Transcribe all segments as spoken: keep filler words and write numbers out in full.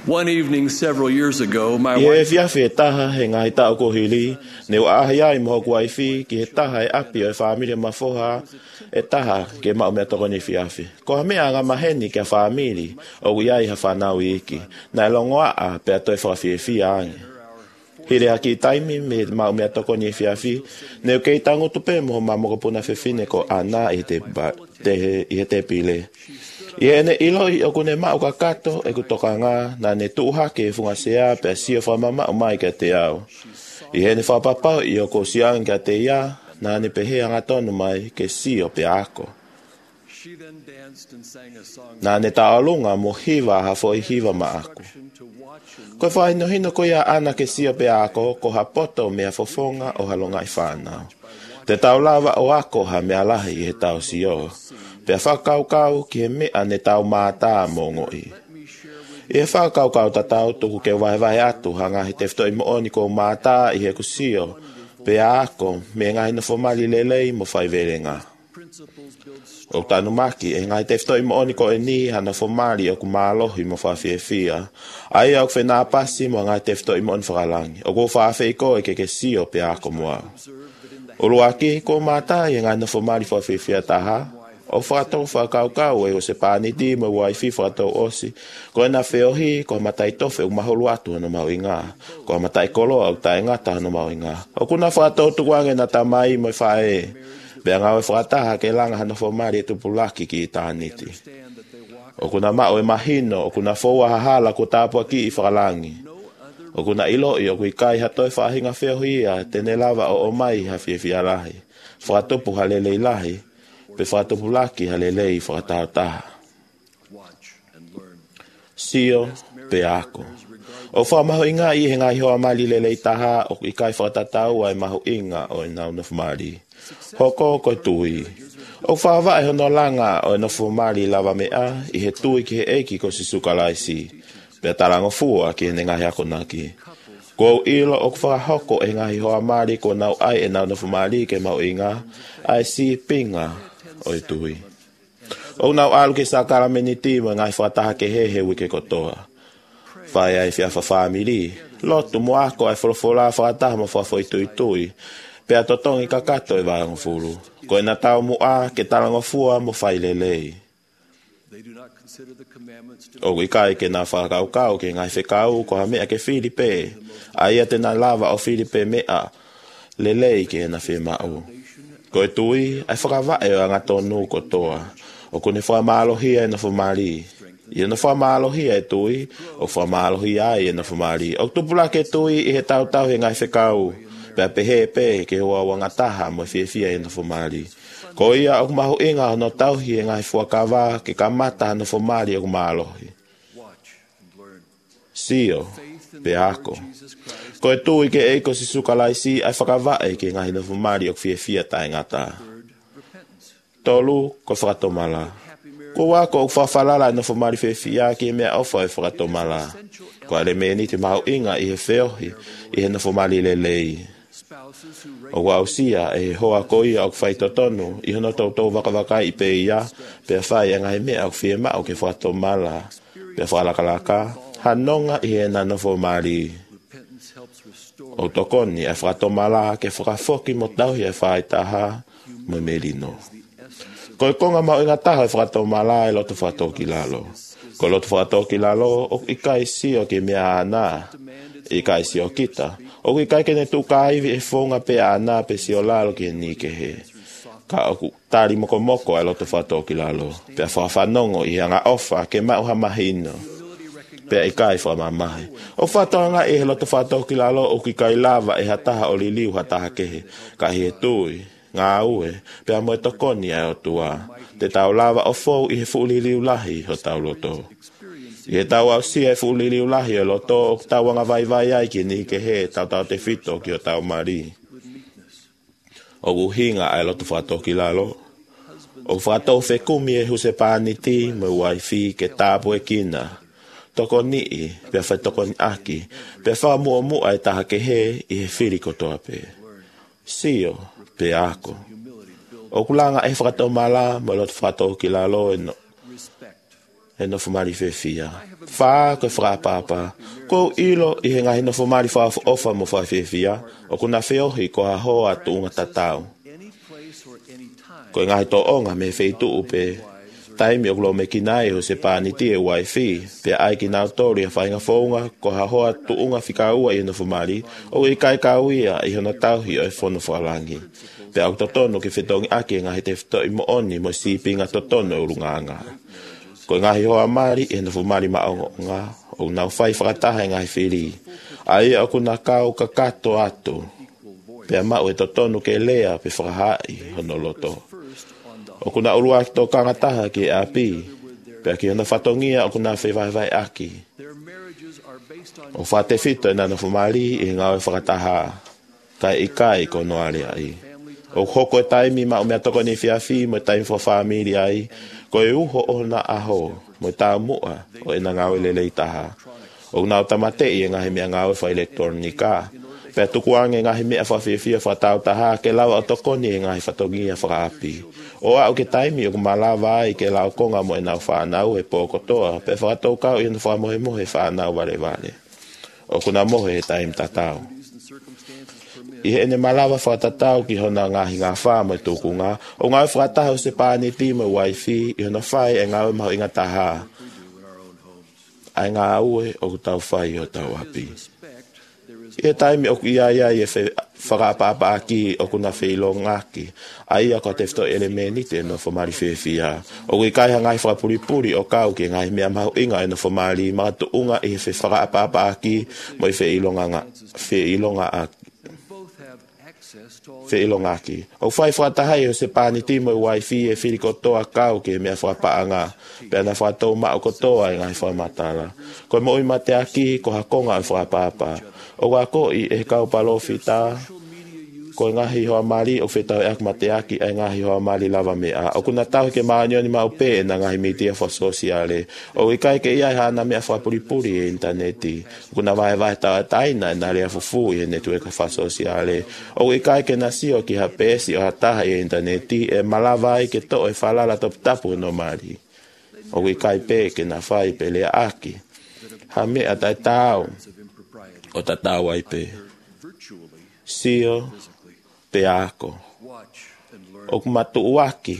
One evening several years ago, my Ie wife fia fe taha he ngai tau ko hili, ne o ahia i moho kuai fi, ki he taha e api o e whaamilia mafoha, e taha ke mao mea toko ni fiafi. Ko ha mea ngā maheni ke a whaamili, o iai ha whanau i iki, na e longoa a pe a toi whawhie fia ange. Hire aki taimi me mao mea toko ni fiafi, ne o kei tangu tupe moho mamoko puna fefine ko ana i te, te, i te pile. I ene ilo i oku ne mao ka kato e ku toka ngā na ne tuuhake e funga sea pe a sio whamama o mai ka te au. I ene whapapau i oku siang ka te ia na ne pehea ngā tonu mai ke sio pe ako. Na ne taolunga mo hiva ha fo i hiva ma aku. Koe whaino hino ko ia ana ke sio pe ako ko ha poto mea fofonga o halonga i whanau. Te taulawa o ako ha mea lahi i he tau sio. Pea whakaukau ki he mea ne tau mātā mongo i. I he whakaukau ta tau tuku ke wahe wahe atu ha ngahi te whito i mooni ko mātā i he kusio. Pea ako me ngahi na whamali lelei mo whaivere ngā. O tanu maki e ngahi te whito i mooni ko e ni ha na whamali o ku mālohi mo whawhie fia. Ai au whenā pasi mo ngahi te whito i mooni whakalangi. O ko whawhie ko e ke ke sio pea ako mua. O luaki ko mātā i ngahi na whamali whawhie fia taha. O whakatou whakaukau e o se pāniti mo waifi whakatou osi. Ko ena whiohi, ko matai tofe u maholu atu hano mau inga. Ko matai koloa au tae ngata hano mau inga. O kuna whakatou tukuange na tamai mo whae. Bea ngā e whakataha ke langa hano whamari e tupulaki ki i tāniti. O kuna mao e mahino, o kuna whaua hahala ko tāpua ki i whakalangi. O kuna ilo i o kui kai hatoi whahinga whiohi ia, tene lava o o mai ha whiawhia lahi. Whakatupu halelei lahi. Pe whatopulaki halelei whakatautaha. Sio pe ako. O whamaho inga i he ngai hoa mali lelei taha o i kai whakatatau ai maho inga o i nau nafumari. Hoko ko tui. O whawa e hono langa o i nafumari lava mea i he tui ki he eiki ko si sukalaisi. Pe tarango fua ki he ngai ako naki. Ko ilo o whakahoko e ngai hoa mali ko nau ai e nau nafumari ke maho inga ai si pinga. Oi tui. O nau alu ke sakara meniti mo ngai whataha ke hehe wike kotoa. Whai ai whiawha whamiri. Lotu mo ako ai wholofola whataha mo whawhoi tui tui. Pea totongi kakato e wāngu furu. Ko e na tau mo a ke tarango fua mo whai lelei. O ikai ke na whakaukau ke ngai whekau ko ha mea ke Filipe. Ai ate na lava o Filipe mea. Lelei ke na whemau. Ko e tui, ai whakawae o ngā tonu kotoa. O kone whamalohia e na whamari. I na whamalohia e tui, o whamalohia e na whamari. O tupula ke tui i he tau tau he ngai whekau. Pea pehe pe ke hoa wa ngataha mo whiawhia e na whamari. Ko ia o mahu inga no tau hi e ngai whakawa ke kamata na whamari o kumalohi. Sio, pe ako. Ko e tui ke eiko si sukalaisi ai whakawae ke ngahi na whamari o whiawhia tae ngata. Tolu, ko whakatomala. Ko wako o whawhalala na whamari whiawhia ke mea ofa e whakatomala. Ko ale mea ni te mahu inga i he whiohi i he na whamari lelei. O wausia e hoa koia o whaitotonu i hono tautou wakawaka i pe ia pe whai a ngahi mea o whiema o ke whakatomala. Pe whalakalaka, hanonga i he na na whamari. O tokoni e whakatomala ke whakafoki mo tauhi e whaitaha mo merino. Ko e konga mau inga taha e whakatomala e loto whakatoki lalo. Ko loto whakatoki lalo o ikai sio ke mea ana, ikai sio kita. O ikai ke ne tukaivi e whonga pe ana pe sio lalo ke ni ke he. Ka oku tari moko moko e loto whakatoki lalo. Pe a whawhanongo i hanga ofa ke mau hamahino. Pea i kai whamamahi. O whatonga e he loto whatoki lalo o ki kai lava e hataha o li liu hataha kehe. Ka hi e tui, ngā ue, pea mo e tokoni ai o tua. Te tau lava o fau i he fuuli liu lahi o tau loto. I he tau au sia e fuuli liu lahi o loto o tau anga vai vai ai ki ni kehe tau tau te fito ki o tau mari. O uhinga ai loto whatoki lalo. O whatou whekumi e huse pāniti mo waifi ke tāpu e kina. Toko nii, pia whai toko ni aki, pia wha mua mua e taha ke he i he whiri kotoa pe. Sio, pe ako. O kulanga e whakatau mala, mo loto whakatau ki lalo e no. e no fumari fefia. Fa ko fra papa. Ko ilo i he ngahi no fumari fa ofa mo fa fefia. O kuna feo hi ko ha hoa tu unga tatau. Ko ngahi to onga me feitu upe. Taimi o klo me kinai ho se pāniti e wifi. Pe ai ki nau tori a whainga whaunga ko ha hoa tu unga whika ua i no fumari. O i kai ka uia i hona tauhi o e whono whalangi. Pe au totono ki whitongi ake ngahi te whito i mo oni mo sipinga totono e urunganga. Ko ngahi hoa mari e no fumari maongo ngā. O nau whai whakataha ngahi whiri. Ai o kuna kau ka kato atu. Pe mau e totono ke lea pe whakahai hono loto. O kuna urua ki tō kangataha ki e api. Pea ki hona whatongia o kuna whewaiwai aki. O whate whito e nana whumari i ngā e whakataha. Kai i kai ko noare ai. O hoko e taimi ma o mea toko ni whiawhi mo e taimi wha whamiri ai. Ko e uho o na aho mo e tā mua o e na ngāwe lelei taha. O nāo tamatei e ngahi mea ngāwe wha elektronika. Pea tuku ange ngahi mea whawhiawhia whatau taha ke lau au tokoni e ngahi whatongia whakaapi. O au ke taimi o kumalawa ai ke lau konga mo e nau whanau e pōkotoa. Pe whakatau kau i anu whamohe mohe whanau wale wale. O kuna mohe e taimi tatau. I he ene malawa whatatau ki hona ngahi ngā wha mo e tuku ngā. O ngā whakatahu se pāni ti mo wifi i hona whai e ngā maho inga taha. Ai ngā ue o kutau whai o tau api. I he taimi o ki ia ia i e whakapapa aki o kuna whilo ngaki. Ai a ko te whito elemeni te no whamari whewhia. O kui kai hangai whakapuripuri o kau ki ngai mea mahu inga e no whamari makatu unga i he whakapapa aki mo i whilonga whilonga aki. Whilonga aki. O whai whakatahai o se pāni timo i wifi e whiri kotoa kau ki mea whakapaanga. Pea na whakatau mao kotoa i ngai whamatala. Ko mo i mate aki ko hakonga o whakapapa. O wako i e kau palo whita, ko ngahi hoa mari o whetau e ak mate aki ai ngahi hoa mari lava mea. O kuna tau ke maanyo ni maupe e na ngahi mitia wha sosiale. O i kai ke iai hana mea wha puripuri e interneti. Kuna vai vai tau taina e nare a fufu i e netu e ka wha sosiale. O i kai ke nasio ki ha pesi o ha taha i e interneti e malawai ke to e whalala top tapu no mari. O i kai pe ke na whai pe lea aki. Ha mea tai tau. O tatau ai pe. Sio pe ako. O kumatu uaki.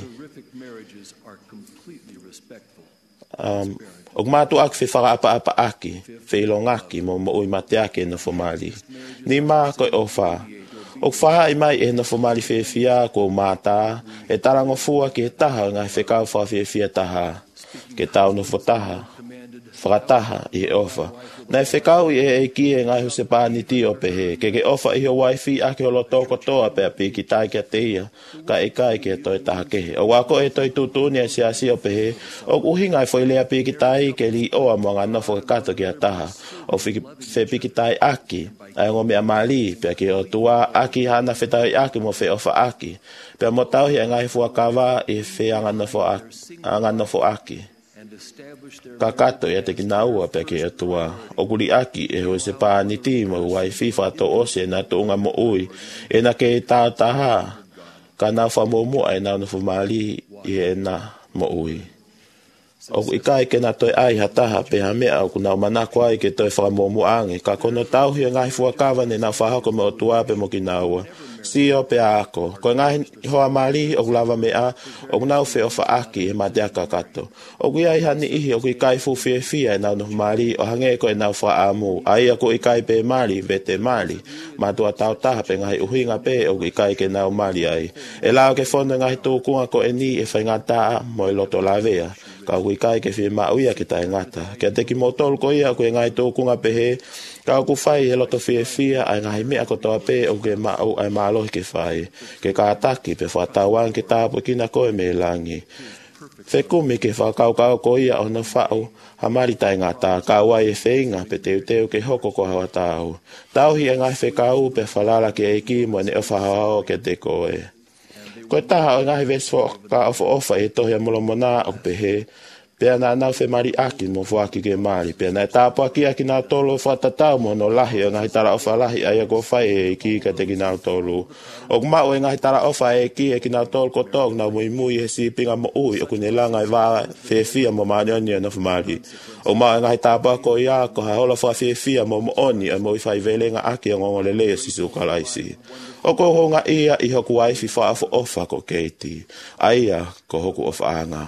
Um, o kumatu aki whi whakaapa-apa aki. Whilongaki mo mo ui mate aki e na whamari. Ni maa koe o wha. O wha i mai e na whamari whiawhia ko mata. E tarango fua ki e taha ngai whekau whawhiawhia taha. Ke tau no whataha. Whakataha i e ofa. Nai whekau i e e ki e ngai huse pāni ti o pehe. Ke ke ofa i ho wifi ake o lo toko toa pe a piki tai kia te ia. Ka e kai ke toi taha kehe. O wako e toi tutuni a si asi o pehe. O uhinga i whailea piki tai ke li oa mo ngā nofo ke kato ki a taha. O whe piki tai aki. Ai ngo mea mali pe ke o tua aki hana whetau i aki mo whe ofa aki. Pe mo tauhi a ngai fuakawa i whe anga nofo aki. Anga nofo aki. Ka kato ia te ki naua pe ke atua. O kuri aki e ho se pāni ti mo wifi whato ose na to unga mo ui. E na ke tā taha. Ka nau whamomo ai nau na whamali i e na mo ui. O i kai ke na toi ai hataha pe ha mea o kunau manako ai ke toi whamomo ange. Ka kono tauhi o ngai fuakawa ne na whahako mo tua pe mo ki naua. Sio pe ako. Ko ngai hoa mari o lava mea o nau fe ofa aki e matea kakato. O kui ai hani ihi o kui kai fu fie fia e nau no mari o hange ko e nau wha amu. Ai ako i kai pe mari vete mari. Matua tau taha pe ngai uhinga pe o kui kai ke nau mari ai. E lao ke fono ngai tūkunga ko e ni e whaingataa mo e loto lavea. Ka kui kai ke fie mauia ki tai ngata. Kia te ki motol ko ia ko e ngai tūkunga pe he. Ka ku fai he loto fie fia ai ngai mea ko toa pe o ke mau ai malo ke fai. Ke ka ataki pe whatawan ke tāpu kina koe me langi. Whekumi ke whakau kau ko ia o na whao. Hamari tai ngata ka wai e whenga pe teu teu ke hoko ko hawa tau. Tauhi e ngai whekau pe whalala ke eiki mo ne o whahao ke te koe. Koe taha o ngai veso ka ofa ofa e tohia molomona o pe he. Pea na nau fe mari aki mo fuaki ke mari. Pea na tāpo aki aki nau tolo whatatau mo no lahi o ngahi tara ofa lahi aia ko whai e ki ka te ki nau tolo. O kumau e ngahi tara ofa e ki e ki nau tolo kotong nau mui mui e si pinga mo ui o kune langa e wā fia mo maani oni e no whamari. O mau e ngahi tāpo ko ia ko ha hola wha fia mo mo oni e mo i whai velenga aki o ngongo le lea si sukalaisi. O ko honga ia i hoku waifi whaafo ofa ko keiti. Aia ko hoku ofa anga.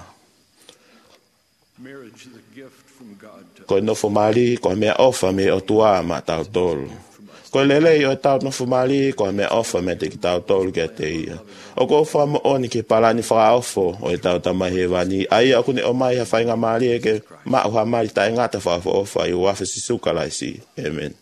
Ko nofo mali ko mea ofa me o tua ma tau tolu. Ko lele o tau nofo mali ko mea ofa me te ki tau tolu ke te ia. O ko wha mo oni ke palani wha ofo o e tau tamahe wani. Aia o kune o mai ha whainga mali e ke ma uha mali tae ngata wha ofa i uafa si sukalaisi. Amen.